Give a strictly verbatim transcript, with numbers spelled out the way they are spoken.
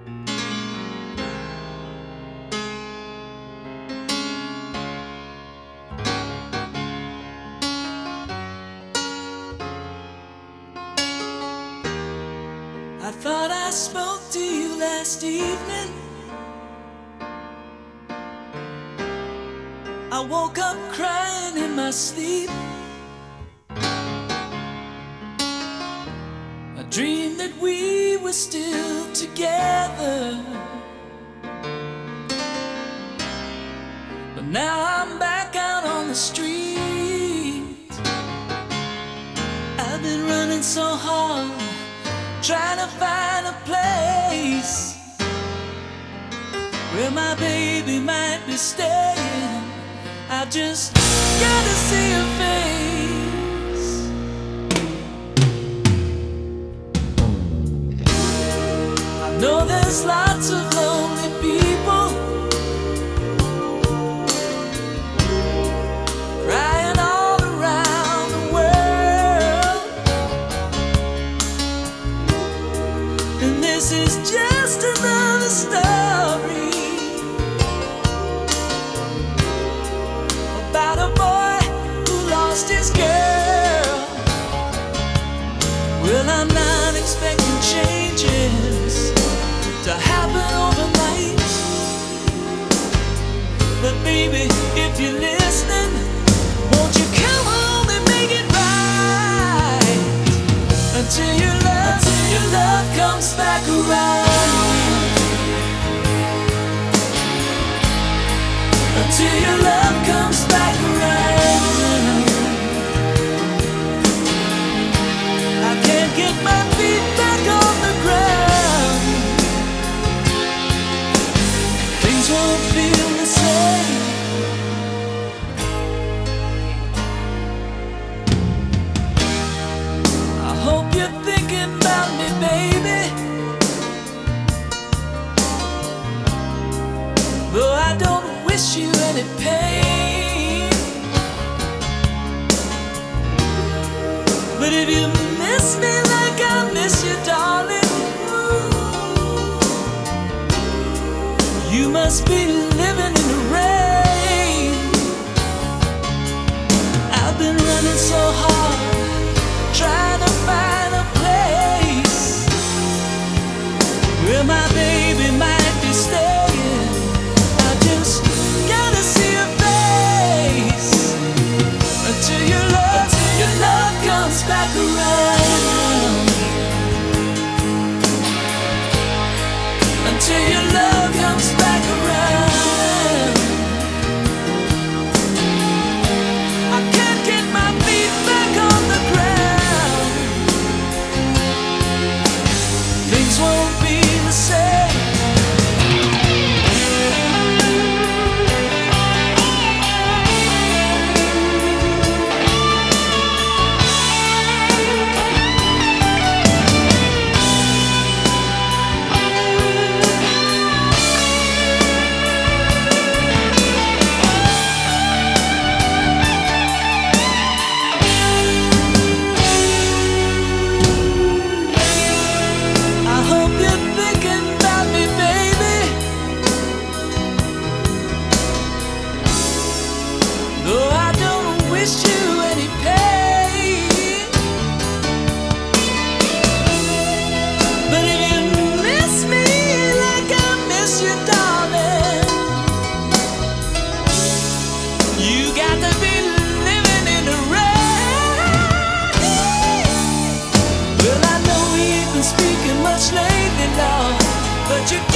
I thought I spoke to you last evening. I woke up crying in my sleep. I dreamed that we were still together, but now I'm back out on the street. I've been running so hard, trying to find a place where my baby might be staying. I just gotta see her face. I know there's lots of lonely people crying all around the world, and this is just another story about a boy who lost his girl. Well, I'm not expecting changes to happen overnight, but baby, if you're listening, won't you come home and make it right until your love, until your love comes back around, until your love comes back around. I can't get my feet back on the ground. Things won't feel the same. I hope you're thinking about me, baby, though I don't wish you any pain. But if you miss me like I miss you, darling, you must be living in the rain. I've been running so hard, trying to find a place where my baby might be staying. I just gotta see your face until your love, until your love comes back around, until your love comes back around. I can't get my feet back on the ground. Things won't be the same. I hope you're thinking about me, baby, though I don't wish you any pain. But if you miss me like I miss you, darling, you got to be living in the rain. Well, I know we ain't been speaking much lately, Lord, but you